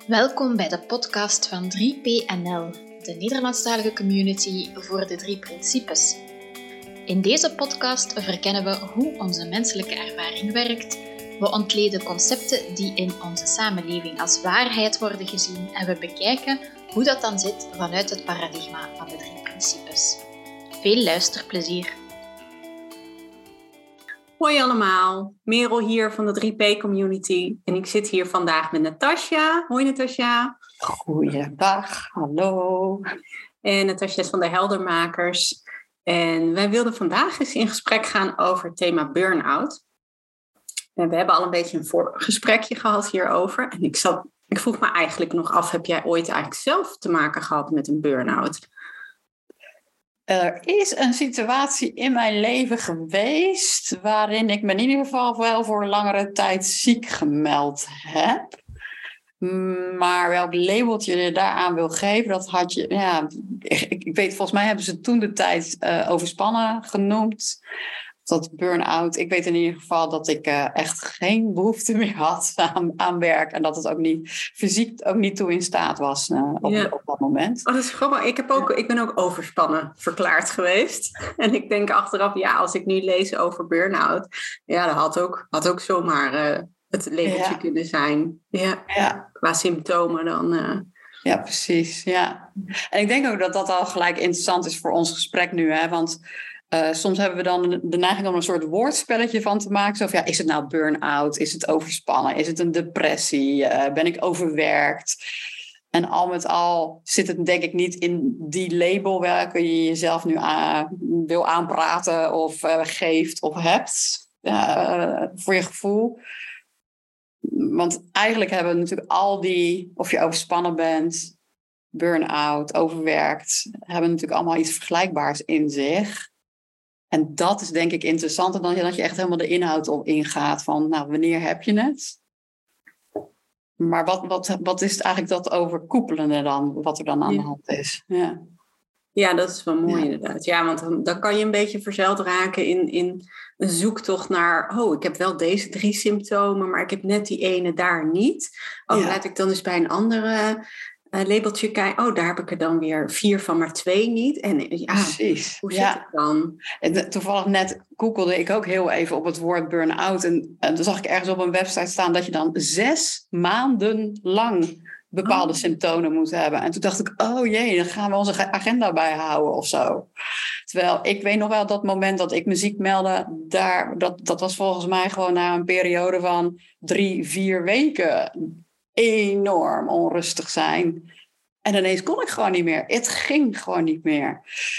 Welkom bij de podcast van 3PNL, de Nederlandstalige community voor de 3 principes. In deze podcast verkennen we hoe onze menselijke ervaring werkt, we ontleden concepten die in onze samenleving als waarheid worden gezien en we bekijken hoe dat dan zit vanuit het paradigma van de 3 principes. Veel luisterplezier! Hoi allemaal, Merel hier van de 3P-community en ik zit hier vandaag met Natasja. Hoi Natasja. Goeiedag, hallo. En Natasja is van de Heldermakers. En wij wilden vandaag eens in gesprek gaan over het thema burn-out. En we hebben al een beetje een voorgesprekje gehad hierover. En ik vroeg me eigenlijk nog af, heb jij ooit eigenlijk zelf te maken gehad met een burn-out? Er is een situatie in mijn leven geweest waarin ik me in ieder geval wel voor langere tijd ziek gemeld heb. Maar welk labeltje je daaraan wil geven, dat had je... Ja, ik weet, volgens mij hebben ze toen de tijd overspannen genoemd. Dat burn-out. Ik weet in ieder geval dat ik echt geen behoefte meer had aan werk. En dat het ook niet fysiek ook niet toe in staat was op dat moment. Oh, dat is grappig. Ik ben ook overspannen verklaard geweest. En ik denk achteraf, als ik nu lees over burn-out. Ja, dat had ook zomaar het labeltje kunnen zijn. Ja. Qua symptomen dan. Ja, precies. Ja. En ik denk ook dat dat al gelijk interessant is voor ons gesprek nu. Hè? Want... soms hebben we dan de neiging om een soort woordspelletje van te maken. Zo van, is het nou burn-out? Is het overspannen? Is het een depressie? Ben ik overwerkt? En al met al zit het denk ik niet in die label welke je jezelf nu wil aanpraten of geeft of hebt. Voor je gevoel. Want eigenlijk hebben we natuurlijk al die, of je overspannen bent, burn-out, overwerkt, hebben natuurlijk allemaal iets vergelijkbaars in zich. En dat is denk ik interessanter dan dat je echt helemaal de inhoud op ingaat van, nou, wanneer heb je het? Maar wat is het eigenlijk dat overkoepelende dan, wat er dan aan de hand is? Ja, dat is wel mooi inderdaad. Ja, want dan kan je een beetje verzeild raken in een zoektocht naar, ik heb wel deze 3 symptomen, maar ik heb net die ene daar niet. Laat ik dan eens bij een andere... labeltje kijken, daar heb ik er dan weer 4 van, maar 2 niet. En precies. Hoe zit het dan? En toevallig net googelde ik ook heel even op het woord burn-out. En dan zag ik ergens op een website staan dat je dan 6 maanden lang bepaalde symptomen moet hebben. En toen dacht ik, dan gaan we onze agenda bijhouden of zo. Terwijl ik weet nog wel dat moment dat ik me ziek meldde, dat was volgens mij gewoon na een periode van 3-4 weken enorm onrustig zijn. En ineens kon ik gewoon niet meer. Het ging gewoon niet meer.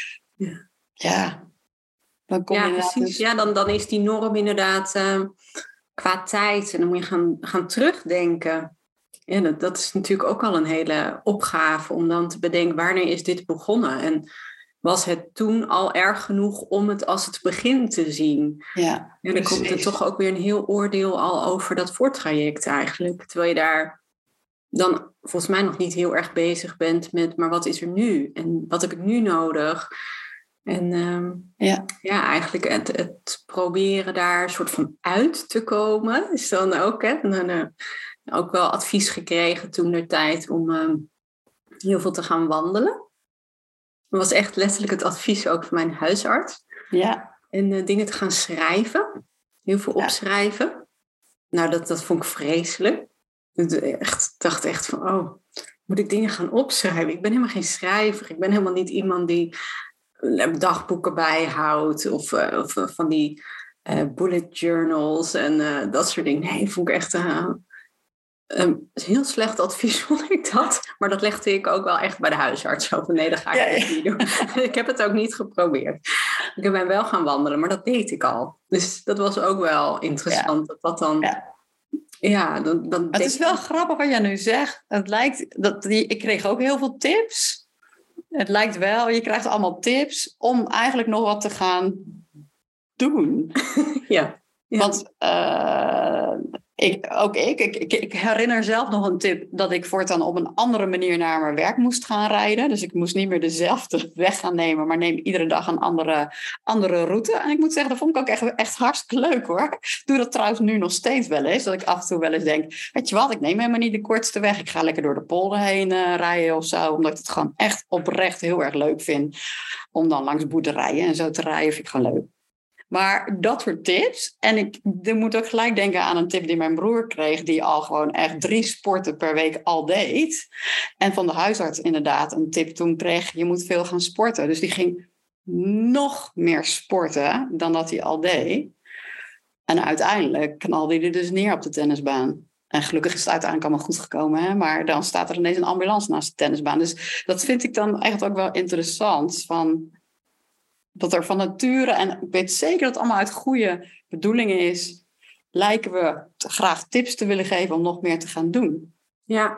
Ja. Dan kom je precies. Dus... Ja, dan is die norm inderdaad qua tijd. En dan moet je gaan terugdenken. Ja, dat is natuurlijk ook al een hele opgave om dan te bedenken, wanneer is dit begonnen? En was het toen al erg genoeg om het als het begin te zien? Ja, en dan komt er toch ook weer een heel oordeel al over dat voortraject eigenlijk. Terwijl je daar dan volgens mij nog niet heel erg bezig bent met, maar wat is er nu? En wat heb ik nu nodig? En eigenlijk het proberen daar een soort van uit te komen, is dan ook, ook wel advies gekregen toen der tijd om heel veel te gaan wandelen. Dat was echt letterlijk het advies ook van mijn huisarts. Ja. En dingen te gaan schrijven. Heel veel opschrijven. Nou, dat vond ik vreselijk. Ik dacht echt van, moet ik dingen gaan opschrijven? Ik ben helemaal geen schrijver. Ik ben helemaal niet iemand die dagboeken bijhoudt. Of van die bullet journals en dat soort dingen. Nee, vond ik echt een heel slecht advies, vond ik dat. Maar dat legde ik ook wel echt bij de huisarts. Zo van, nee, dat ga ik echt niet doen. Ik heb het ook niet geprobeerd. Ik ben wel gaan wandelen, maar dat deed ik al. Dus dat was ook wel interessant. Dat dan... dan het is wel grappig wat jij nu zegt. Het lijkt ik kreeg ook heel veel tips. Het lijkt wel, je krijgt allemaal tips om eigenlijk nog wat te gaan doen. Ja. Want Ik herinner zelf nog een tip dat ik voortaan op een andere manier naar mijn werk moest gaan rijden. Dus ik moest niet meer dezelfde weg gaan nemen, maar neem iedere dag een andere route. En ik moet zeggen, dat vond ik ook echt hartstikke leuk hoor. Ik doe dat trouwens nu nog steeds wel eens. Dat ik af en toe wel eens denk, weet je wat, ik neem helemaal niet de kortste weg. Ik ga lekker door de polder heen rijden of zo. Omdat ik het gewoon echt oprecht heel erg leuk vind. Om dan langs boerderijen en zo te rijden, vind ik gewoon leuk. Maar dat soort tips. En ik moet ook gelijk denken aan een tip die mijn broer kreeg. Die al gewoon echt 3 sporten per week al deed. En van de huisarts inderdaad een tip toen kreeg. Je moet veel gaan sporten. Dus die ging nog meer sporten dan dat hij al deed. En uiteindelijk knalde hij er dus neer op de tennisbaan. En gelukkig is het uiteindelijk allemaal goed gekomen. Hè? Maar dan staat er ineens een ambulance naast de tennisbaan. Dus dat vind ik dan echt ook wel interessant. Dat er van nature, en ik weet zeker dat het allemaal uit goede bedoelingen is, lijken we graag tips te willen geven om nog meer te gaan doen. Ja.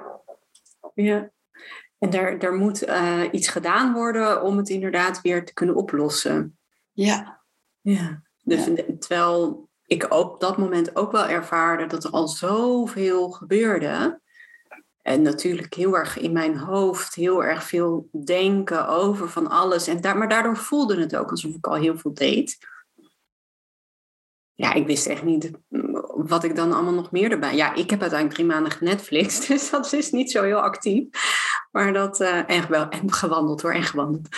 En er moet iets gedaan worden om het inderdaad weer te kunnen oplossen. Ja. Dus terwijl ik op dat moment ook wel ervaarde dat er al zoveel gebeurde. En natuurlijk heel erg in mijn hoofd, heel erg veel denken over van alles. Maar daardoor voelde het ook alsof ik al heel veel deed. Ja, ik wist echt niet wat ik dan allemaal nog meer erbij... Ja, ik heb uiteindelijk 3 maanden Netflix, dus dat is niet zo heel actief. Maar dat... en gewandeld hoor, en gewandeld.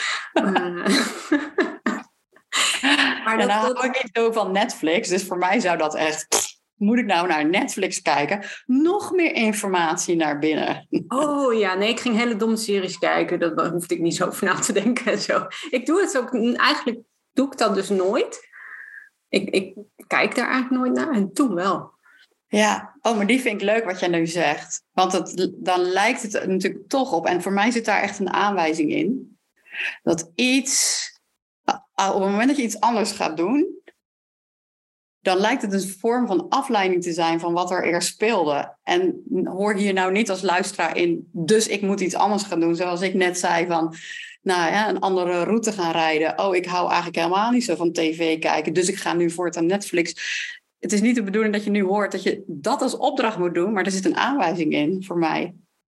Maar dat hou ik niet zo van Netflix, dus voor mij zou dat echt... Moet ik nou naar Netflix kijken? Nog meer informatie naar binnen. Oh ja, nee, ik ging hele domme series kijken. Daar hoefde ik niet zo over na te denken en zo. Ik doe het ook... Eigenlijk doe ik dat dus nooit. Ik kijk daar eigenlijk nooit naar en toen wel. Ja, maar die vind ik leuk wat jij nu zegt. Want dan lijkt het natuurlijk toch op. En voor mij zit daar echt een aanwijzing in. Dat iets... Op het moment dat je iets anders gaat doen... dan lijkt het een vorm van afleiding te zijn van wat er eerst speelde. En hoor hier nou niet als luisteraar in, dus ik moet iets anders gaan doen. Zoals ik net zei van, een andere route gaan rijden. Oh, ik hou eigenlijk helemaal niet zo van tv kijken, dus ik ga nu voortaan Netflix. Het is niet de bedoeling dat je nu hoort dat je dat als opdracht moet doen, maar er zit een aanwijzing in voor mij.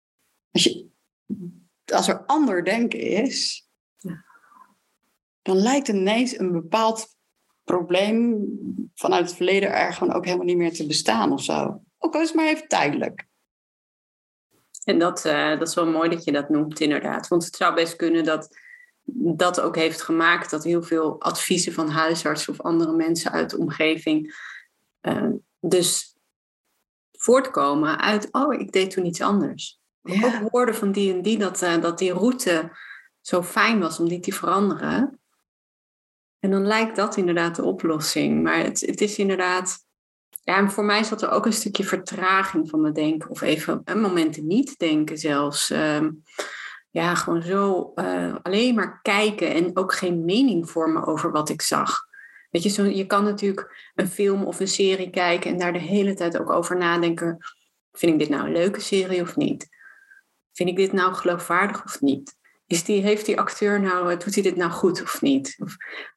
Als er ander denken is, dan lijkt ineens een bepaald probleem vanuit het verleden er gewoon ook helemaal niet meer te bestaan of zo. Ook al is het maar even tijdelijk. En dat is wel mooi dat je dat noemt inderdaad. Want het zou best kunnen dat dat ook heeft gemaakt dat heel veel adviezen van huisartsen of andere mensen uit de omgeving dus voortkomen uit, ik deed toen iets anders. Ja. Ook woorden van die en die, dat die route zo fijn was om die te veranderen. En dan lijkt dat inderdaad de oplossing. Maar het is inderdaad... Ja, en voor mij zat er ook een stukje vertraging van mijn denken. Of even momenten niet denken zelfs. Gewoon zo alleen maar kijken en ook geen mening vormen over wat ik zag. Weet je, je kan natuurlijk een film of een serie kijken en daar de hele tijd ook over nadenken. Vind ik dit nou een leuke serie of niet? Vind ik dit nou geloofwaardig of niet? Heeft die acteur nou, doet hij dit nou goed of niet? Of,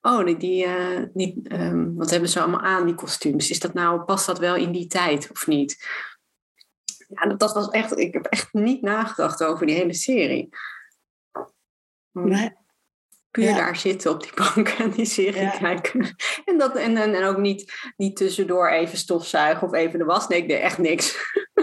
wat hebben ze allemaal aan, die kostuums? Past dat wel in die tijd of niet? Ja, dat was echt, ik heb echt niet nagedacht over die hele serie. Nee. Puur daar zitten op die bank en die serie kijken. En ook niet tussendoor even stofzuigen of even de was. Nee, ik deed echt niks.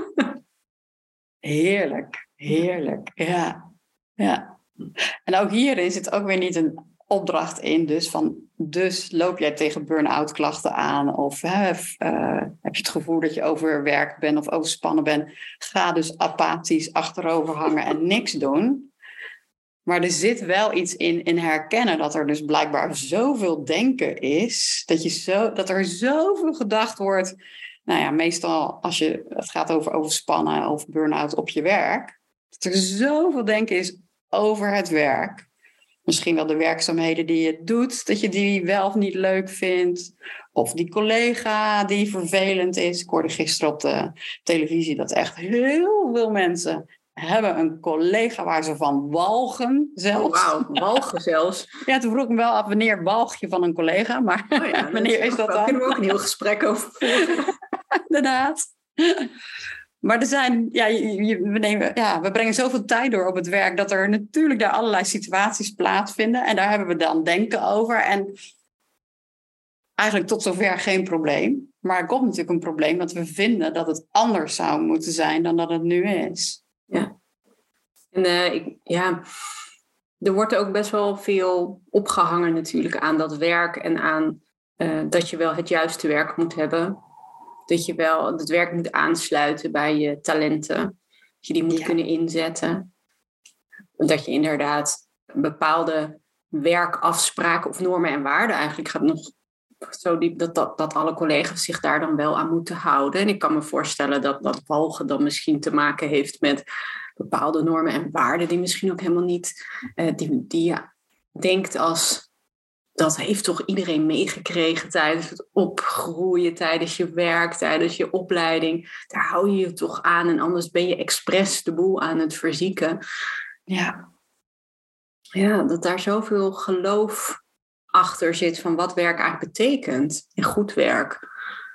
Heerlijk, ja. En ook hierin zit ook weer niet een opdracht in. Dus loop jij tegen burn-out klachten aan? Of heb je het gevoel dat je overwerkt bent of overspannen bent? Ga dus apathisch achterover hangen en niks doen. Maar er zit wel iets in herkennen dat er dus blijkbaar zoveel denken is. Dat er zoveel gedacht wordt. Nou ja, meestal als het gaat over overspannen of burn-out op je werk. Dat er zoveel denken is over het werk. Misschien wel de werkzaamheden die je doet, dat je die wel of niet leuk vindt. Of die collega die vervelend is. Ik hoorde gisteren op de televisie dat echt heel veel mensen hebben een collega waar ze van walgen zelfs. Oh, wauw, walgen zelfs. Ja, toen vroeg ik me wel af wanneer walg je van een collega. Maar wanneer is dat dan? Daar kunnen we ook een heel gesprek over voeren. Inderdaad. Maar er zijn, we brengen zoveel tijd door op het werk dat er natuurlijk daar allerlei situaties plaatsvinden. En daar hebben we dan denken over. En eigenlijk tot zover geen probleem. Maar er komt natuurlijk een probleem dat we vinden dat het anders zou moeten zijn dan dat het nu is. Ja. En er wordt ook best wel veel opgehangen natuurlijk aan dat werk en aan dat je wel het juiste werk moet hebben. Dat je wel het werk moet aansluiten bij je talenten. Dat je die moet kunnen inzetten. Dat je inderdaad bepaalde werkafspraken of normen en waarden eigenlijk gaat nog zo diep dat alle collega's zich daar dan wel aan moeten houden. En ik kan me voorstellen dat walgen dan misschien te maken heeft met bepaalde normen en waarden die misschien ook helemaal niet, die je denkt als, dat heeft toch iedereen meegekregen tijdens het opgroeien, tijdens je werk, tijdens je opleiding. Daar hou je je toch aan en anders ben je expres de boel aan het verzieken. Ja. Ja, dat daar zoveel geloof achter zit van wat werk eigenlijk betekent en goed werk.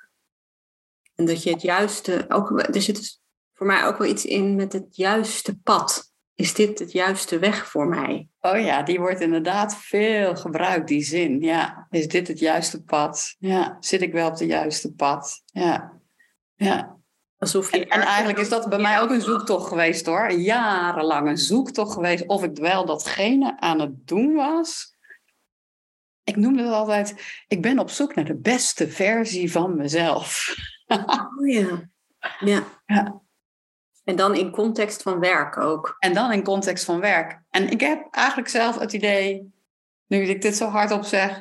En dat je het juiste, ook, er zit voor mij ook wel iets in met het juiste pad. Is dit het juiste weg voor mij? Oh ja, die wordt inderdaad veel gebruikt, die zin. Ja, is dit het juiste pad? Ja, zit ik wel op het juiste pad? Ja, ja. Alsof je en eigenlijk is dat bij mij ook een zoektocht geweest hoor. Jarenlang een zoektocht geweest of ik wel datgene aan het doen was. Ik noemde het altijd, ik ben op zoek naar de beste versie van mezelf. Oh ja. Ja. En dan in context van werk ook. En dan in context van werk. En ik heb eigenlijk zelf het idee, nu ik dit zo hardop zeg,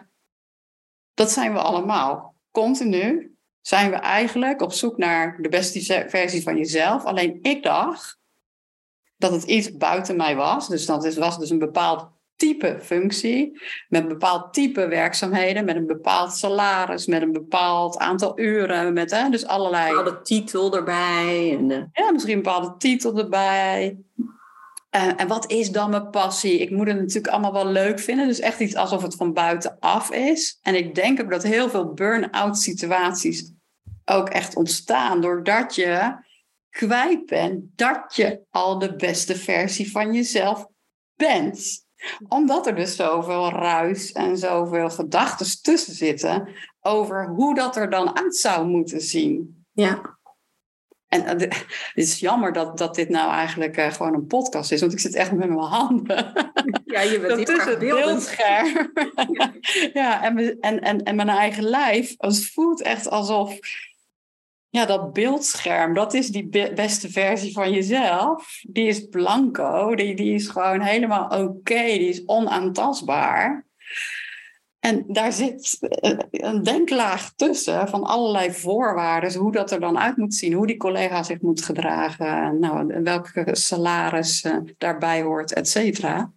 dat zijn we allemaal. Continu zijn we eigenlijk op zoek naar de beste versie van jezelf. Alleen ik dacht dat het iets buiten mij was. Dus dat was dus een bepaald type functie, met een bepaald type werkzaamheden, met een bepaald salaris, met een bepaald aantal uren, met dus allerlei... Een bepaalde titel erbij. Ja, misschien een bepaalde titel erbij. En wat is dan mijn passie? Ik moet het natuurlijk allemaal wel leuk vinden, dus echt iets alsof het van buitenaf is. En ik denk ook dat heel veel burn-out situaties ook echt ontstaan, doordat je kwijt bent dat je al de beste versie van jezelf bent. Omdat er dus zoveel ruis en zoveel gedachten tussen zitten over hoe dat er dan uit zou moeten zien. Ja. En het is jammer dat dit nou eigenlijk gewoon een podcast is, want ik zit echt met mijn handen. Ja, je bent tussen het beeldscherm. Ja, en mijn eigen lijf. Het voelt echt alsof... Ja, dat beeldscherm, dat is die beste versie van jezelf. Die is blanco, die is gewoon helemaal oké, die is onaantastbaar. En daar zit een denklaag tussen van allerlei voorwaarden, hoe dat er dan uit moet zien, hoe die collega zich moet gedragen, nou, welke salaris daarbij hoort, et cetera.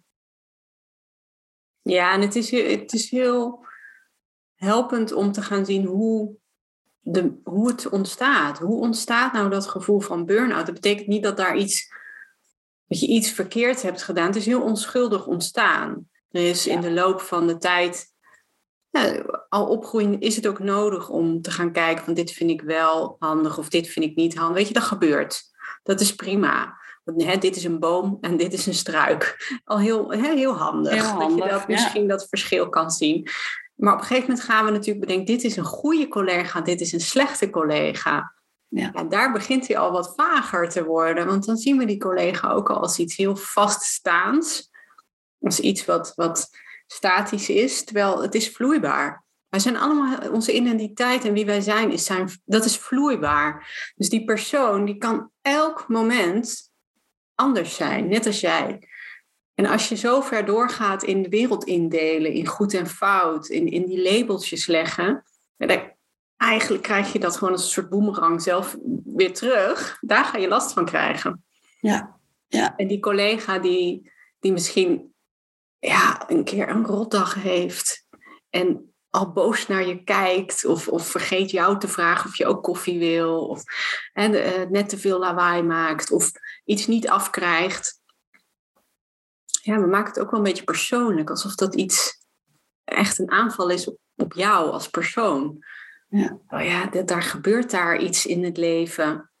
Ja, en het is heel helpend om te gaan zien hoe het ontstaat. Hoe ontstaat nou dat gevoel van burn-out? Dat betekent niet dat je iets verkeerd hebt gedaan. Het is heel onschuldig ontstaan. Er is in de loop van de tijd, al opgroeien, is het ook nodig om te gaan kijken van dit vind ik wel handig of dit vind ik niet handig. Weet je, dat gebeurt. Dat is prima. Want, dit is een boom en dit is een struik. Al heel handig. Heel handig, dat je misschien dat verschil kan zien. Maar op een gegeven moment gaan we natuurlijk bedenken, dit is een goede collega, dit is een slechte collega. Ja. En daar begint hij al wat vager te worden. Want dan zien we die collega ook al als iets heel vaststaands. Als iets wat statisch is, terwijl het is vloeibaar. Wij zijn allemaal, onze identiteit en wie wij zijn, dat is vloeibaar. Dus die persoon, die kan elk moment anders zijn, net als jij. En als je zo ver doorgaat in de wereld indelen, in goed en fout, in die labeltjes leggen, eigenlijk krijg je dat gewoon als een soort boemerang zelf weer terug. Daar ga je last van krijgen. Ja. En die collega die misschien een keer een rotdag heeft en al boos naar je kijkt of vergeet jou te vragen of je ook koffie wil of net te veel lawaai maakt of iets niet afkrijgt. Ja, we maken het ook wel een beetje persoonlijk. Alsof dat iets echt een aanval is op jou als persoon. Ja. Oh ja, daar gebeurt iets in het leven.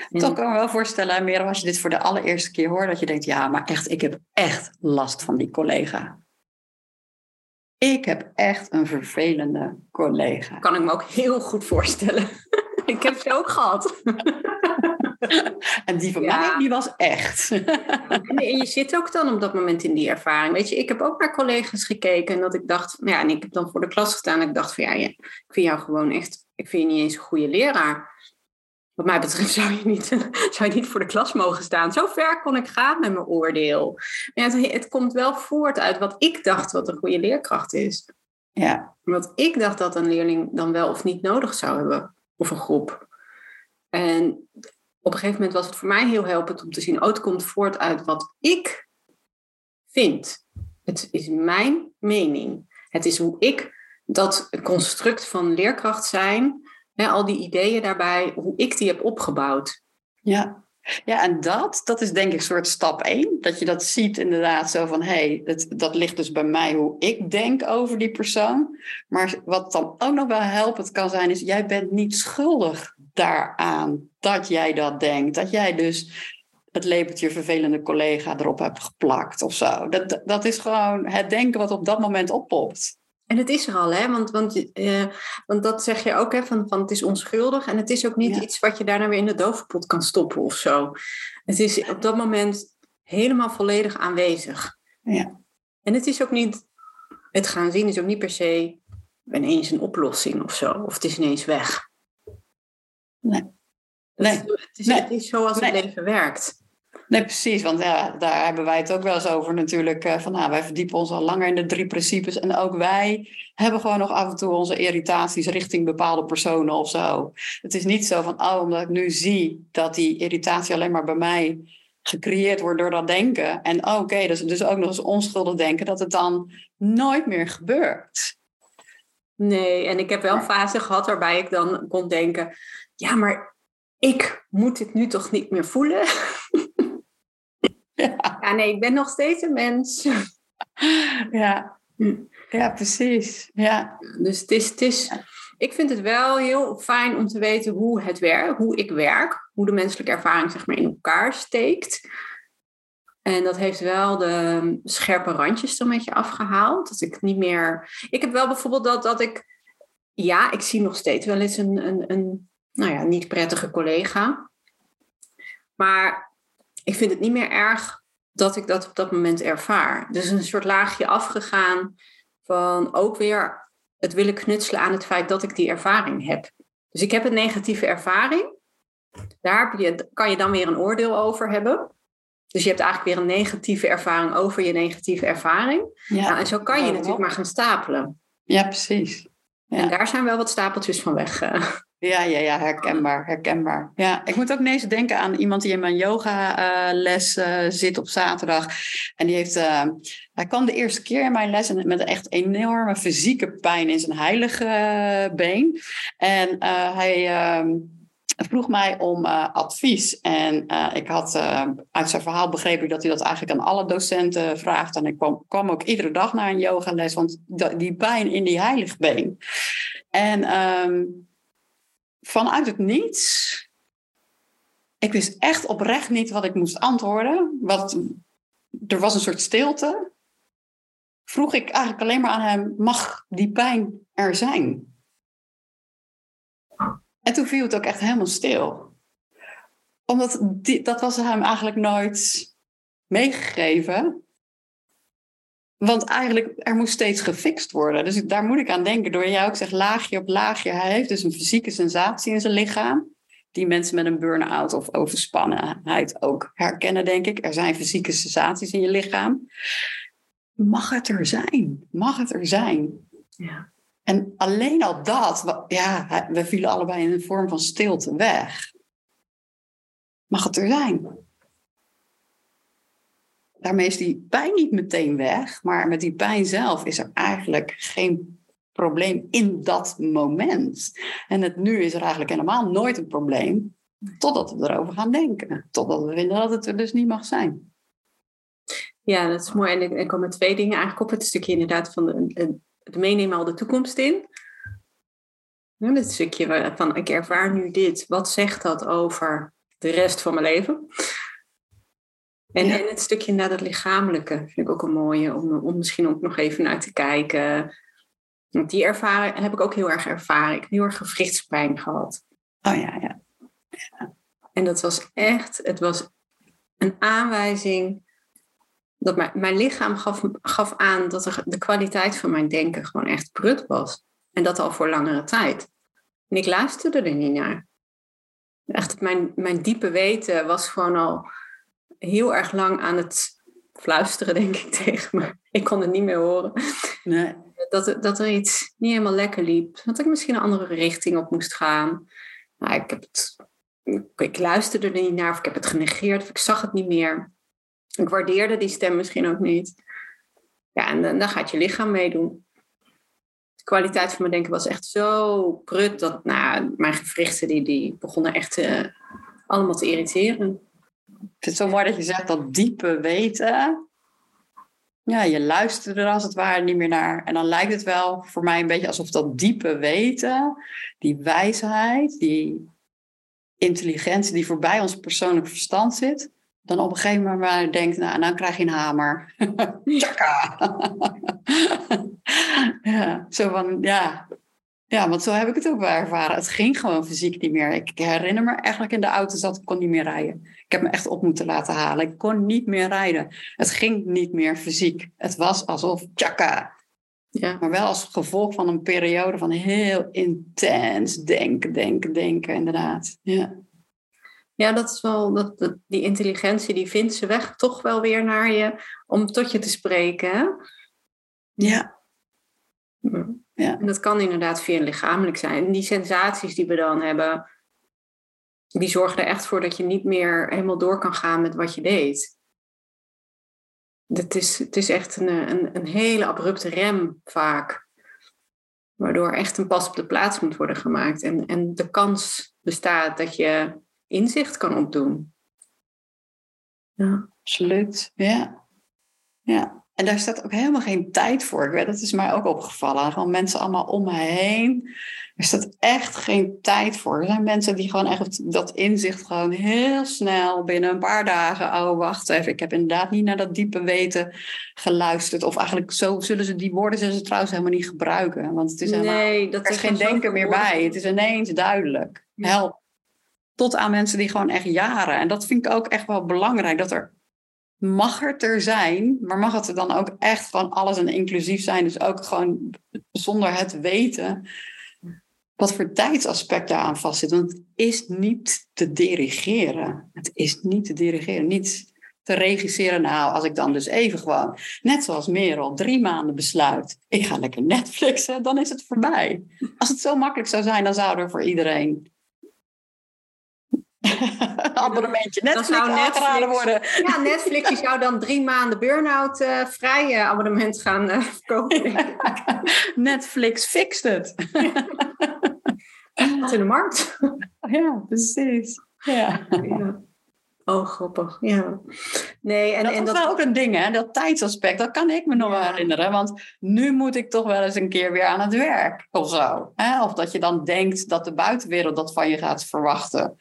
Toch kan ik me wel voorstellen, Merel, als je dit voor de allereerste keer hoort, dat je denkt, ja, maar echt, ik heb echt last van die collega. Ik heb echt een vervelende collega. Kan ik me ook heel goed voorstellen. Ik heb ze ook gehad. En die van mij, die was echt. En je zit ook dan op dat moment in die ervaring. Weet je, ik heb ook naar collega's gekeken en dat ik dacht, en ik heb dan voor de klas gestaan en ik dacht van ik vind jou gewoon echt, ik vind je niet eens een goede leraar. Wat mij betreft zou je niet voor de klas mogen staan. Zo ver kon ik gaan met mijn oordeel. Maar het komt wel voort uit wat ik dacht wat een goede leerkracht is. Ja. Wat ik dacht dat een leerling dan wel of niet nodig zou hebben. Of een groep. En op een gegeven moment was het voor mij heel helpend om te zien, het komt voort uit wat ik vind. Het is mijn mening. Het is hoe ik dat construct van leerkracht zijn, al die ideeën daarbij, hoe ik die heb opgebouwd. Ja, en dat is denk ik soort stap 1. Dat je dat ziet inderdaad zo van, dat ligt dus bij mij hoe ik denk over die persoon. Maar wat dan ook nog wel helpend kan zijn, is jij bent niet schuldig daaraan dat jij dat denkt. Dat jij dus het labeltje vervelende collega erop hebt geplakt of zo. Dat is gewoon het denken wat op dat moment oppopt. En het is er al, hè? Want dat zeg je ook, hè? Van het is onschuldig. En het is ook niet iets wat je daarna weer in de dovenpot kan stoppen of zo. Het is op dat moment helemaal volledig aanwezig. Ja. En het is ook niet, het gaan zien is ook niet per se ineens een oplossing of zo. Of het is ineens weg. Nee. Het is zoals het leven werkt. Nee, precies, want daar hebben wij het ook wel eens over natuurlijk. Wij verdiepen ons al langer in de 3 principes. En ook wij hebben gewoon nog af en toe onze irritaties richting bepaalde personen of zo. Het is niet zo van, omdat ik nu zie dat die irritatie alleen maar bij mij gecreëerd wordt door dat denken. En dat is dus ook nog eens onschuldig denken dat het dan nooit meer gebeurt. Nee, en ik heb wel een fase gehad waarbij ik dan kon denken, ja, maar ik moet dit nu toch niet meer voelen? Ja, nee, ik ben nog steeds een mens. Ja, precies. Ja. Dus het is, ik vind het wel heel fijn om te weten hoe ik werk, hoe de menselijke ervaring zeg maar in elkaar steekt. En dat heeft wel de scherpe randjes er een beetje afgehaald. Dat ik niet meer. Ik heb wel bijvoorbeeld dat ik zie nog steeds wel eens een niet prettige collega. Maar ik vind het niet meer erg dat ik dat op dat moment ervaar. Dus een soort laagje afgegaan van ook weer het willen knutselen aan het feit dat ik die ervaring heb. Dus ik heb een negatieve ervaring. Daar kan je dan weer een oordeel over hebben. Dus je hebt eigenlijk weer een negatieve ervaring over je negatieve ervaring. Ja, en zo kan je natuurlijk maar gaan stapelen. Ja, precies. Ja. En daar zijn wel wat stapeltjes van weg. Ja, herkenbaar. Ja, ik moet ook ineens denken aan iemand die in mijn yogales zit op zaterdag. En die heeft, hij kwam de eerste keer in mijn les met een echt enorme fysieke pijn in zijn heilige been. En hij vroeg mij om advies. En ik had uit zijn verhaal begrepen dat hij dat eigenlijk aan alle docenten vraagt. En ik kwam ook iedere dag naar een yogales, want die pijn in die heilige been. En vanuit het niets, ik wist echt oprecht niet wat ik moest antwoorden. Er was een soort stilte. Vroeg ik eigenlijk alleen maar aan hem, mag die pijn er zijn? En toen viel het ook echt helemaal stil. Omdat dat was hem eigenlijk nooit meegegeven. Want eigenlijk, er moest steeds gefixt worden. Dus daar moet ik aan denken. Door jij ook zegt laagje op laagje. Hij heeft dus een fysieke sensatie in zijn lichaam. Die mensen met een burn-out of overspannenheid ook herkennen, denk ik. Er zijn fysieke sensaties in je lichaam. Mag het er zijn? Mag het er zijn? Ja. En alleen al dat, we vielen allebei in een vorm van stilte weg. Mag het er zijn? Daarmee is die pijn niet meteen weg, maar met die pijn zelf is er eigenlijk geen probleem in dat moment. En het nu is er eigenlijk helemaal nooit een probleem, totdat we erover gaan denken. Totdat we vinden dat het er dus niet mag zijn. Ja, dat is mooi. En er komen 2 dingen eigenlijk op. Het stukje inderdaad van het meenemen al de toekomst in. Ja, dat stukje van ik ervaar nu dit. Wat zegt dat over de rest van mijn leven. En het stukje naar dat lichamelijke vind ik ook een mooie, om misschien ook nog even naar te kijken. Want die ervaring heb ik ook heel erg ervaren. Ik heb heel erg gewrichtspijn gehad. Oh ja. En dat was echt, het was een aanwijzing dat mijn lichaam gaf aan dat de kwaliteit van mijn denken gewoon echt prut was. En dat al voor langere tijd. En ik luisterde er niet naar. Echt, mijn diepe weten was gewoon al heel erg lang aan het fluisteren, denk ik, tegen me. Ik kon het niet meer horen. Nee. Dat er iets niet helemaal lekker liep. Dat ik misschien een andere richting op moest gaan. Nou, ik luisterde er niet naar, of ik heb het genegeerd, of ik zag het niet meer. Ik waardeerde die stem misschien ook niet. Ja, en dan gaat je lichaam meedoen. De kwaliteit van mijn denken was echt zo prut dat mijn gewrichten die begonnen echt allemaal te irriteren. Ik vind het zo mooi dat je zegt dat diepe weten. Ja, je luistert er als het ware niet meer naar. En dan lijkt het wel voor mij een beetje alsof dat diepe weten, die wijsheid, die intelligentie die voorbij ons persoonlijk verstand zit, dan op een gegeven moment denkt, nou krijg je een hamer. Tjaka! Ja, zo van, ja, want zo heb ik het ook wel ervaren. Het ging gewoon fysiek niet meer. Ik herinner me eigenlijk in de auto dat ik kon niet meer rijden. Ik heb me echt op moeten laten halen. Ik kon niet meer rijden. Het ging niet meer fysiek. Het was alsof, tjaka. Ja. Maar wel als gevolg van een periode van heel intens denken, inderdaad. Ja, dat is wel, die intelligentie, die vindt zijn weg toch wel weer naar je om tot je te spreken. Hè? Ja. En dat kan inderdaad via lichamelijk zijn. En die sensaties die we dan hebben, die zorgen er echt voor dat je niet meer helemaal door kan gaan met wat je deed. Het is echt een hele abrupte rem vaak. Waardoor echt een pas op de plaats moet worden gemaakt. En de kans bestaat dat je inzicht kan opdoen. Ja. Absoluut, ja. En daar staat ook helemaal geen tijd voor. Dat is mij ook opgevallen. Gewoon mensen allemaal om me heen. Er staat echt geen tijd voor. Er zijn mensen die gewoon echt dat inzicht gewoon heel snel binnen een paar dagen. Oh, wacht even. Ik heb inderdaad niet naar dat diepe weten geluisterd. Of eigenlijk zo die woorden zullen ze trouwens helemaal niet gebruiken. Want het is helemaal, er is geen denken meer bij. Het is ineens duidelijk. Help. Tot aan mensen die gewoon echt jaren. En dat vind ik ook echt wel belangrijk. Dat mag het er zijn, maar mag het er dan ook echt gewoon alles en inclusief zijn. Dus ook gewoon zonder het weten wat voor tijdsaspect daaraan vastzit. Want het is niet te dirigeren. Het is niet te dirigeren, niet te regisseren. Nou, als ik dan dus even gewoon, net zoals Merel, 3 maanden besluit, ik ga lekker Netflixen, dan is het voorbij. Als het zo makkelijk zou zijn, dan zou er voor iedereen abonnementje Netflix aangeraden worden. Ja, Netflix die zou dan 3 maanden burn-out vrij abonnement gaan verkopen. Netflix fixt het. Wat in de markt. Ja, precies. Ja. Oh, grappig. Ja. Nee, en dat is wel ook een ding, hè? Dat tijdsaspect, dat kan ik me nog wel herinneren. Want nu moet ik toch wel eens een keer weer aan het werk. Of zo. Hè? Of dat je dan denkt dat de buitenwereld dat van je gaat verwachten.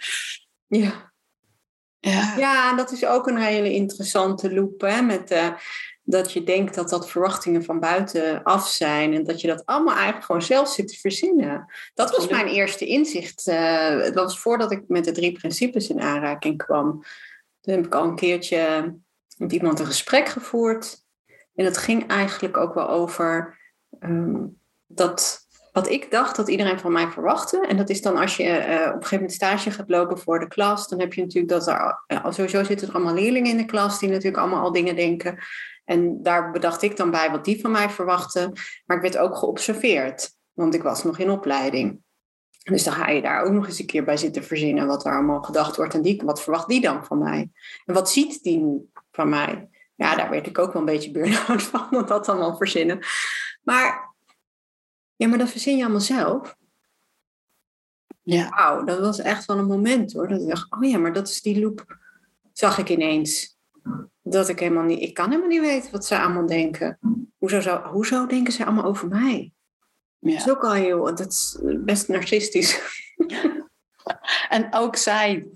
Ja, dat is ook een hele interessante loop. Hè? Met dat je denkt dat verwachtingen van buitenaf zijn. En dat je dat allemaal eigenlijk gewoon zelf zit te verzinnen. Dat was mijn eerste inzicht. Dat was voordat ik met de 3 principes in aanraking kwam. Toen heb ik al een keertje met iemand een gesprek gevoerd. En dat ging eigenlijk ook wel over dat wat ik dacht dat iedereen van mij verwachtte. En dat is dan als je op een gegeven moment stage gaat lopen voor de klas. Dan heb je natuurlijk dat er sowieso zitten er allemaal leerlingen in de klas die natuurlijk allemaal al dingen denken. En daar bedacht ik dan bij wat die van mij verwachten. Maar ik werd ook geobserveerd. Want ik was nog in opleiding. Dus dan ga je daar ook nog eens een keer bij zitten verzinnen. Wat er allemaal gedacht wordt. En wat verwacht die dan van mij? En wat ziet die van mij? Ja, daar werd ik ook wel een beetje burn-out van. Dat allemaal verzinnen. Maar dat verzin je allemaal zelf. Ja. Wauw, dat was echt wel een moment hoor. Dat ik dacht, oh ja, maar dat is die loop. Zag ik ineens. Dat ik ik kan helemaal niet weten wat ze allemaal denken. Hoezo denken ze allemaal over mij? Ja. Dat is ook al heel, dat is best narcistisch. En ook zij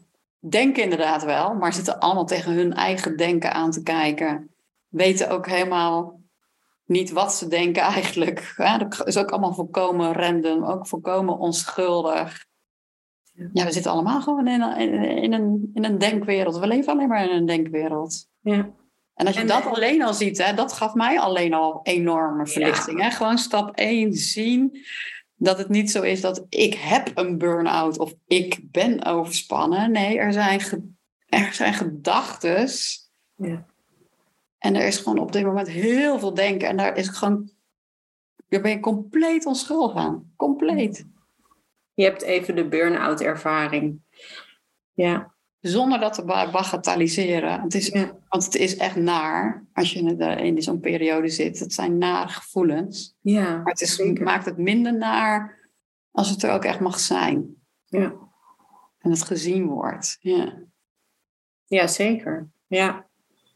denken inderdaad wel, maar zitten allemaal tegen hun eigen denken aan te kijken. Weten ook helemaal niet wat ze denken eigenlijk. Ja, dat is ook allemaal volkomen random, ook volkomen onschuldig. Ja, we zitten allemaal gewoon in een denkwereld. We leven alleen maar in een denkwereld. Ja. En als je dat alleen al ziet, hè, dat gaf mij alleen al enorme verlichting. Hè? Gewoon stap 1 zien dat het niet zo is dat ik heb een burn-out of ik ben overspannen. Nee, er zijn gedachtes. Ja. En er is gewoon op dit moment heel veel denken. En daar ben je compleet onschuldig aan. Compleet. Je hebt even de burn-out ervaring. Ja. Zonder dat te bagatelliseren. Want het is echt naar als je in zo'n periode zit. Het zijn nare gevoelens. Ja, maar het maakt het minder naar als het er ook echt mag zijn. Ja. En het gezien wordt. Ja, ja zeker. Ja.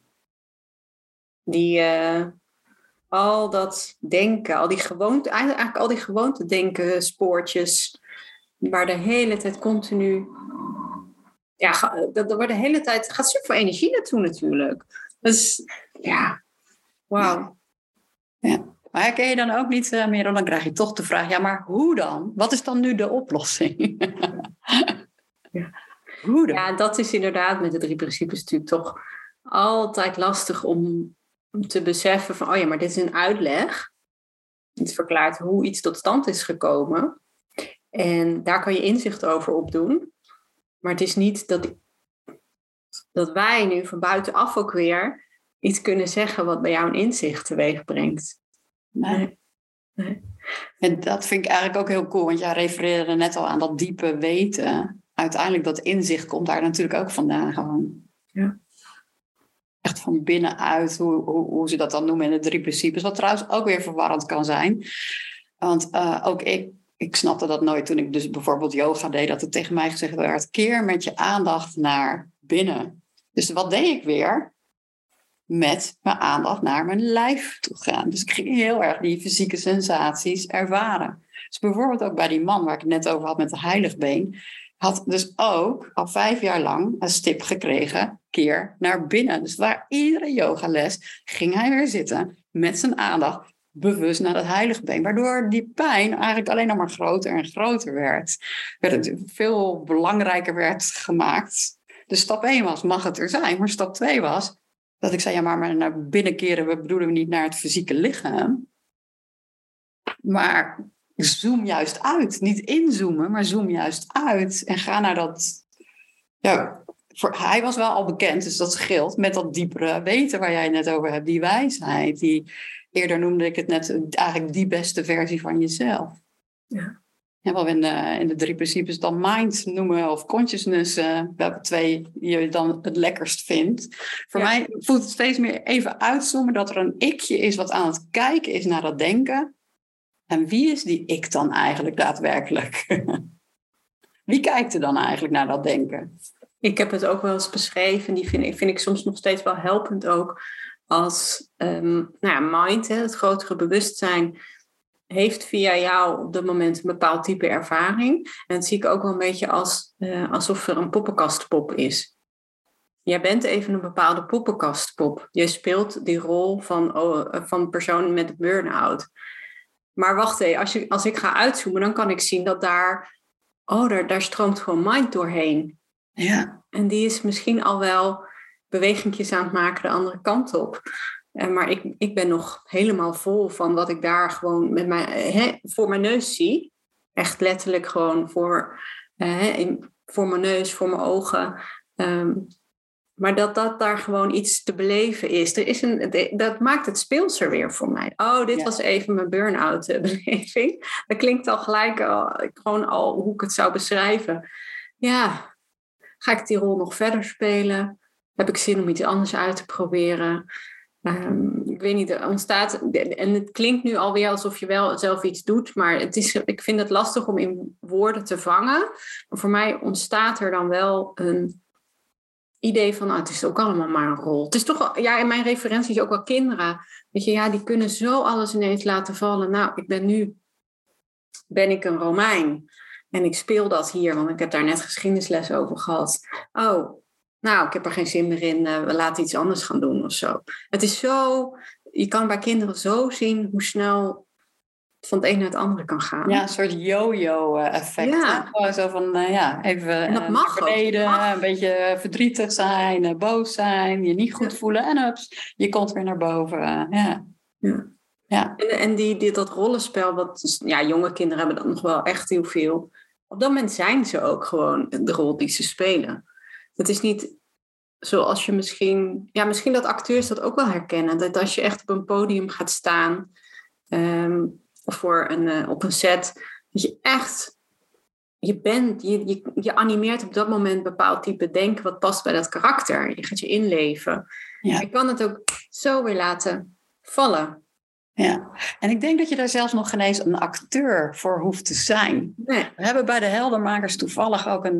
Al dat denken, eigenlijk al die gewoonte denken, spoortjes, waar de hele tijd continu... Ja, waar de hele tijd gaat super veel energie naartoe natuurlijk. Dus ja, wauw. Ja. Maar herken je dan ook niet meer, dan krijg je toch de vraag, ja, maar hoe dan? Wat is dan nu de oplossing? Ja. Hoe dan? Ja, dat is inderdaad met de 3 principes natuurlijk toch altijd lastig om te beseffen van, oh ja, maar dit is een uitleg. Het verklaart hoe iets tot stand is gekomen. En daar kan je inzicht over opdoen. Maar het is niet dat wij nu van buitenaf ook weer iets kunnen zeggen wat bij jou een inzicht teweeg brengt. Nee. En dat vind ik eigenlijk ook heel cool, want jij refereerde net al aan dat diepe weten. Uiteindelijk dat inzicht komt daar natuurlijk ook vandaan gewoon. Ja. Echt van binnenuit, hoe ze dat dan noemen in de 3 principes. Wat trouwens ook weer verwarrend kan zijn. Want ook ik snapte dat nooit toen ik dus bijvoorbeeld yoga deed. Dat het tegen mij gezegd werd, keer met je aandacht naar binnen. Dus wat deed ik weer? Met mijn aandacht naar mijn lijf toe gaan. Dus ik ging heel erg die fysieke sensaties ervaren. Dus bijvoorbeeld ook bij die man waar ik het net over had met de heiligbeen. Had dus ook al 5 jaar lang een stip gekregen, keer naar binnen. Dus waar iedere yogales ging hij weer zitten met zijn aandacht bewust naar dat heiligbeen. Waardoor die pijn eigenlijk alleen nog maar groter en groter werd. Het veel belangrijker werd gemaakt. Dus stap 1 was, mag het er zijn? Maar stap 2 was dat ik zei, ja, maar naar binnen keren, we bedoelen niet naar het fysieke lichaam. Maar zoom juist uit. Niet inzoomen, maar zoom juist uit. En ga naar dat... Ja, hij was wel al bekend, dus dat scheelt. Met dat diepere weten waar jij het net over hebt. Die wijsheid. Eerder noemde ik het net eigenlijk die beste versie van jezelf. Ja. Ja, wat we in de 3 principes dan mind noemen of consciousness. Welke 2 je dan het lekkerst vindt. Voor mij voelt het steeds meer even uitzoomen dat er een ikje is wat aan het kijken is naar dat denken. En wie is die ik dan eigenlijk daadwerkelijk? Wie kijkt er dan eigenlijk naar dat denken? Ik heb het ook wel eens beschreven. Die vind ik soms nog steeds wel helpend ook. Als mind, het grotere bewustzijn, heeft via jou op dat moment een bepaald type ervaring. En dat zie ik ook wel een beetje alsof er een poppenkastpop is. Jij bent even een bepaalde poppenkastpop. Je speelt die rol van persoon met een burn-out. Maar wacht even, als ik ga uitzoomen, dan kan ik zien dat daar stroomt gewoon mind doorheen. Ja. En die is misschien al wel bewegingjes aan het maken de andere kant op. Maar ik ben nog helemaal vol van wat ik daar gewoon voor mijn neus zie. Echt letterlijk gewoon voor mijn neus, voor mijn ogen. Maar dat daar gewoon iets te beleven is. Dat maakt het speelser weer voor mij. Oh, dit was even mijn burn-out beleving. Dat klinkt al gelijk gewoon al hoe ik het zou beschrijven. Ja, ga ik die rol nog verder spelen? Heb ik zin om iets anders uit te proberen? Ik weet niet, er ontstaat... En het klinkt nu alweer alsof je wel zelf iets doet. Maar ik vind het lastig om in woorden te vangen. Maar voor mij ontstaat er dan wel een idee van, het is ook allemaal maar een rol. Het is toch, in mijn referenties ook wel kinderen. Weet je, die kunnen zo alles ineens laten vallen. Nou, ben ik een Romein. En ik speel dat hier, want ik heb daar net geschiedenisles over gehad. Oh, nou, ik heb er geen zin meer in. We laten iets anders gaan doen of zo. Het is zo... Je kan bij kinderen zo zien hoe snel het van het een naar het andere kan gaan. Ja, een soort yo-yo-effect. Ja. Gewoon zo van, even En dat mag naar beneden, ook. een beetje verdrietig zijn, boos zijn, je niet goed voelen. En hups, je komt weer naar boven. Ja. En dat rollenspel, jonge kinderen hebben dat nog wel echt heel veel. Op dat moment zijn ze ook gewoon de rol die ze spelen. Het is niet zoals je misschien dat acteurs dat ook wel herkennen. Dat als je echt op een podium gaat staan, of op een set, dat je echt, je animeert op dat moment een bepaald type denken wat past bij dat karakter. Je gaat je inleven. Ja. Je kan het ook zo weer laten vallen. Ja, en ik denk dat je daar zelfs nog geen eens een acteur voor hoeft te zijn. Nee. We hebben bij de Heldenmakers toevallig ook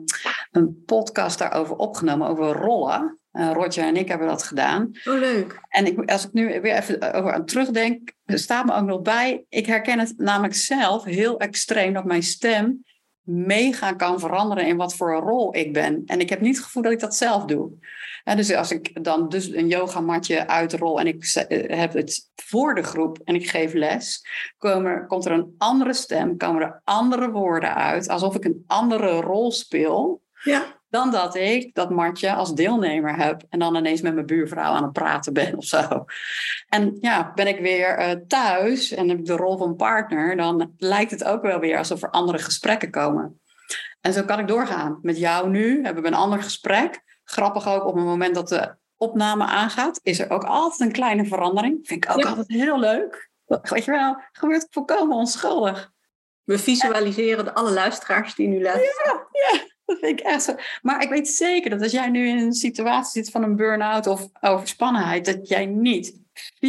een podcast daarover opgenomen, over rollen. Roger en ik hebben dat gedaan. Oh, leuk. En als ik nu weer even over aan terugdenk, staat me ook nog bij. Ik herken het namelijk zelf heel extreem dat mijn stem mega kan veranderen in wat voor een rol ik ben. En ik heb niet het gevoel dat ik dat zelf doe. Dus als ik dan dus een yogamatje uitrol en ik heb het voor de groep en ik geef les, komt er een andere stem, komen er andere woorden uit, alsof ik een andere rol speel. Ja. Dan dat ik dat matje als deelnemer heb en dan ineens met mijn buurvrouw aan het praten ben of zo. En ja, ben ik weer thuis en heb ik de rol van partner, dan lijkt het ook wel weer alsof er andere gesprekken komen. En zo kan ik doorgaan. Met jou nu hebben we een ander gesprek. Grappig ook, op het moment dat de opname aangaat, is er ook altijd een kleine verandering. Vind ik ook altijd heel leuk. Weet je wel, gebeurt volkomen onschuldig. We visualiseren alle luisteraars die nu luisteren. Ja. Dat vind ik echt zo. Maar ik weet zeker dat als jij nu in een situatie zit van een burn-out of overspannenheid, dat jij niet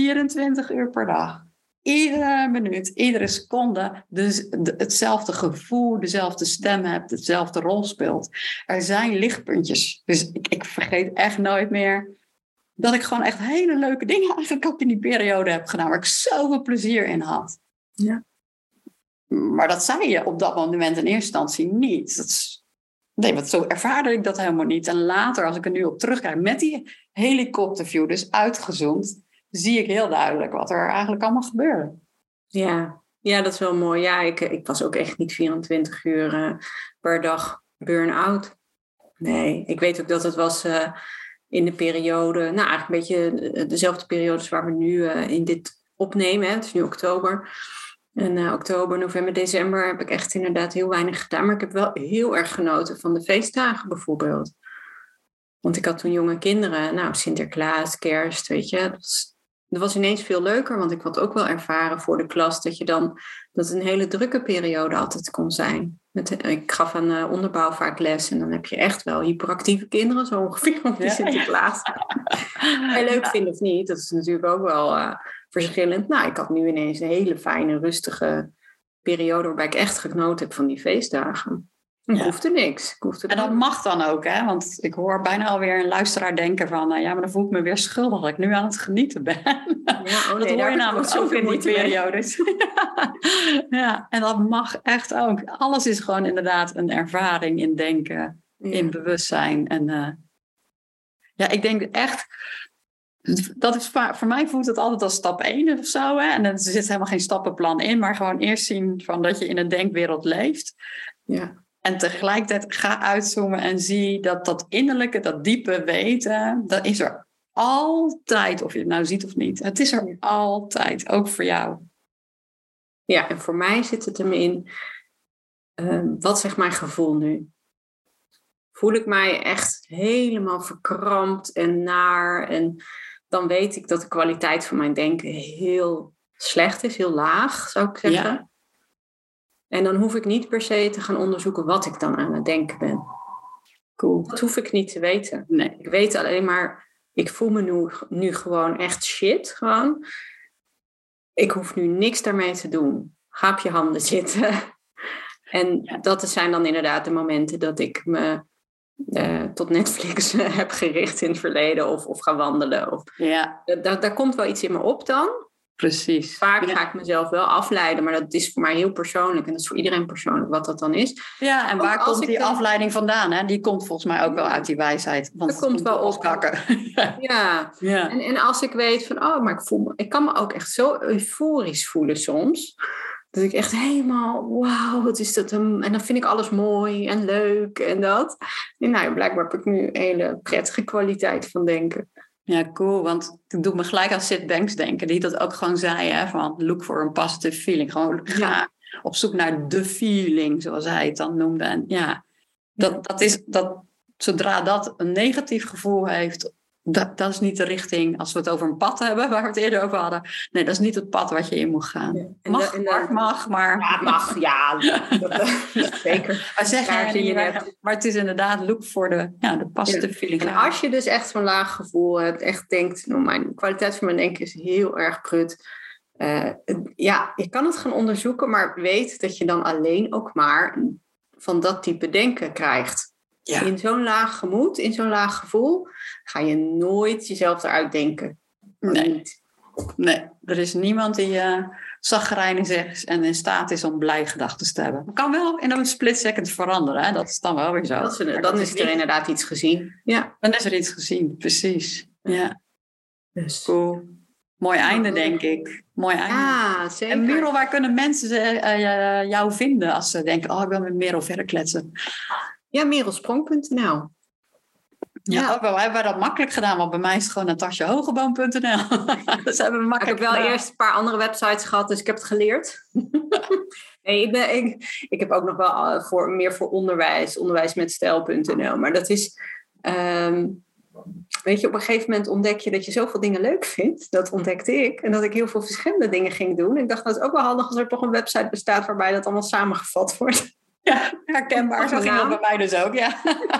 24 uur per dag, iedere minuut, iedere seconde hetzelfde gevoel, dezelfde stem hebt, hetzelfde rol speelt. Er zijn lichtpuntjes. Dus ik vergeet echt nooit meer dat ik gewoon echt hele leuke dingen eigenlijk ook in die periode heb gedaan, waar ik zoveel plezier in had. Ja. Maar dat zei je op dat moment in eerste instantie niet. Nee, want zo ervaarde ik dat helemaal niet. En later, als ik er nu op terugkijk, met die helikopterview, dus uitgezoomd, zie ik heel duidelijk wat er eigenlijk allemaal gebeurde. Ja, dat is wel mooi. Ja, ik was ook echt niet 24 uur per dag burn-out. Nee, ik weet ook dat het was in de periode, eigenlijk een beetje dezelfde periodes waar we nu in dit opnemen. Hè. Het is nu oktober. En oktober, november, december heb ik echt inderdaad heel weinig gedaan. Maar ik heb wel heel erg genoten van de feestdagen bijvoorbeeld. Want ik had toen jonge kinderen. Sinterklaas, kerst, weet je. Dat was ineens veel leuker. Want ik had ook wel ervaren voor de klas dat het een hele drukke periode altijd kon zijn. Ik gaf aan onderbouw vaak les. En dan heb je echt wel hyperactieve kinderen. Zo ongeveer op die Sinterklaas. Heel leuk vinden of niet. Dat is natuurlijk ook wel verschillend. Ik had nu ineens een hele fijne, rustige periode waarbij ik echt genoten heb van die feestdagen. Ik hoefde niks. En dat mag dan ook, hè? Want ik hoor bijna alweer een luisteraar denken van, maar dan voel ik me weer schuldig dat ik nu aan het genieten ben. Ja, dat hoor je namelijk ook in die periodes. Ja, en dat mag echt ook. Alles is gewoon inderdaad een ervaring in denken, in bewustzijn. En ik denk echt, dat is voor mij voelt het altijd als stap 1 of zo. Hè? En er zit helemaal geen stappenplan in, maar gewoon eerst zien van dat je in een denkwereld leeft. Ja. En tegelijkertijd ga uitzoomen en zie dat innerlijke, dat diepe weten, dat is er altijd, of je het nou ziet of niet. Het is er altijd, ook voor jou. Ja, en voor mij zit het hem in, wat zegt mijn gevoel nu? Voel ik mij echt helemaal verkrampt en naar? En dan weet ik dat de kwaliteit van mijn denken heel slecht is, heel laag, zou ik zeggen. Ja. En dan hoef ik niet per se te gaan onderzoeken wat ik dan aan het denken ben. Cool. Dat hoef ik niet te weten. Nee. Ik weet alleen maar, ik voel me nu gewoon echt shit. Gewoon. Ik hoef nu niks daarmee te doen. Ga op je handen zitten. En dat zijn dan inderdaad de momenten dat ik me tot Netflix heb gericht in het verleden. Of ga wandelen. Daar komt wel iets in me op dan. Precies. Vaak ga ik mezelf wel afleiden, maar dat is voor mij heel persoonlijk. En dat is voor iedereen persoonlijk wat dat dan is. Ja, en waar komt die afleiding vandaan? Hè? Die komt volgens mij ook wel uit die wijsheid. Want dat komt wel op. Ja. En als ik weet van, maar ik kan me ook echt zo euforisch voelen soms. Dat ik echt helemaal, wauw, wat is dat? En dan vind ik alles mooi en leuk en dat. En nou, blijkbaar heb ik nu een hele prettige kwaliteit van denken. Ja, cool. Want het doet me gelijk aan Sid Banks denken. Die dat ook gewoon zei, hè, van look for a positive feeling. Gewoon ga op zoek naar de feeling, zoals hij het dan noemde. En ja, dat zodra dat een negatief gevoel heeft, dat is niet de richting, als we het over een pad hebben, waar we het eerder over hadden. Nee, dat is niet het pad wat je in moet gaan. Ja. Mag, maar... Ja, mag, ja. Dat zeker. Maar het is inderdaad look voor de positive feeling. En als je dus echt zo'n laag gevoel hebt, echt denkt, mijn kwaliteit van mijn denken is heel erg prut. Je kan het gaan onderzoeken, maar weet dat je dan alleen ook maar van dat type denken krijgt. Ja. In zo'n laag gemoed, in zo'n laag gevoel, ga je nooit jezelf eruit denken. Nee, er is niemand die chagrijnig is en in staat is om blij gedachten te hebben. Het kan wel in een split second veranderen, hè? Dat is dan wel weer zo. Dan is er inderdaad iets gezien. Ja. Dan is er iets gezien, precies. Ja. Dus. Cool. Mooi einde, denk ik. Mooi einde. Ja, zeker. En Merel, waar kunnen mensen jou vinden als ze denken, ik wil met Merel verder kletsen? Ja, merelsprong.nl. Ja, ook wel hebben wij dat makkelijk gedaan, want bij mij is het gewoon natasjahogeboom.nl. Dus hebben we makkelijk. Ik heb wel eerst een paar andere websites gehad, dus ik heb het geleerd. Nee, ik heb ook nog wel meer voor onderwijsmetstijl.nl. Maar dat is, weet je, op een gegeven moment ontdek je dat je zoveel dingen leuk vindt. Dat ontdekte ik. En dat ik heel veel verschillende dingen ging doen. Ik dacht, dat is ook wel handig als er toch een website bestaat waarbij dat allemaal samengevat wordt. Ja, herkenbaar. Zo ging dat bij mij dus ook, ja.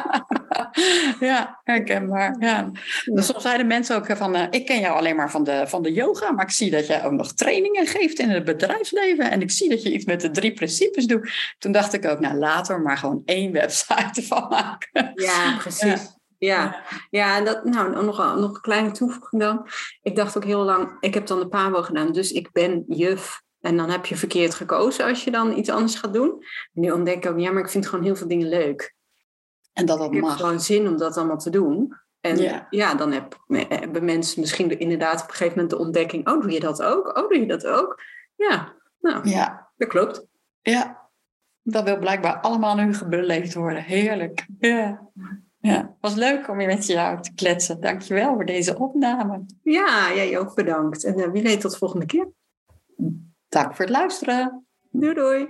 Ja, herkenbaar. Ja. Dus soms zeiden mensen ook van, ik ken jou alleen maar van de yoga, maar ik zie dat jij ook nog trainingen geeft in het bedrijfsleven en ik zie dat je iets met de 3 principes doet. Toen dacht ik ook, later maar gewoon 1 website ervan maken. Ja, precies. Ja, en dat, nog een kleine toevoeging dan. Ik dacht ook heel lang, ik heb dan de PABO gedaan, dus ik ben juf. En dan heb je verkeerd gekozen als je dan iets anders gaat doen. En nu ontdek ik ook, maar ik vind gewoon heel veel dingen leuk. En dat ik heb gewoon zin om dat allemaal te doen. En dan hebben mensen misschien inderdaad op een gegeven moment de ontdekking, doe je dat ook? Doe je dat ook? Ja, dat klopt. Ja, dat wil blijkbaar allemaal nu beleefd worden. Heerlijk. Ja, was leuk om met jou te kletsen. Dankjewel voor deze opname. Ja, jij ook bedankt. En wie weet tot de volgende keer. Dank voor het luisteren. Doei.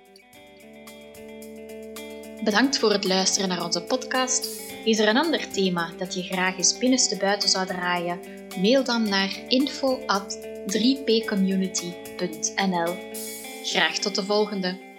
Bedankt voor het luisteren naar onze podcast. Is er een ander thema dat je graag eens binnenstebuiten zou draaien? Mail dan naar info@3pcommunity.nl. Graag tot de volgende.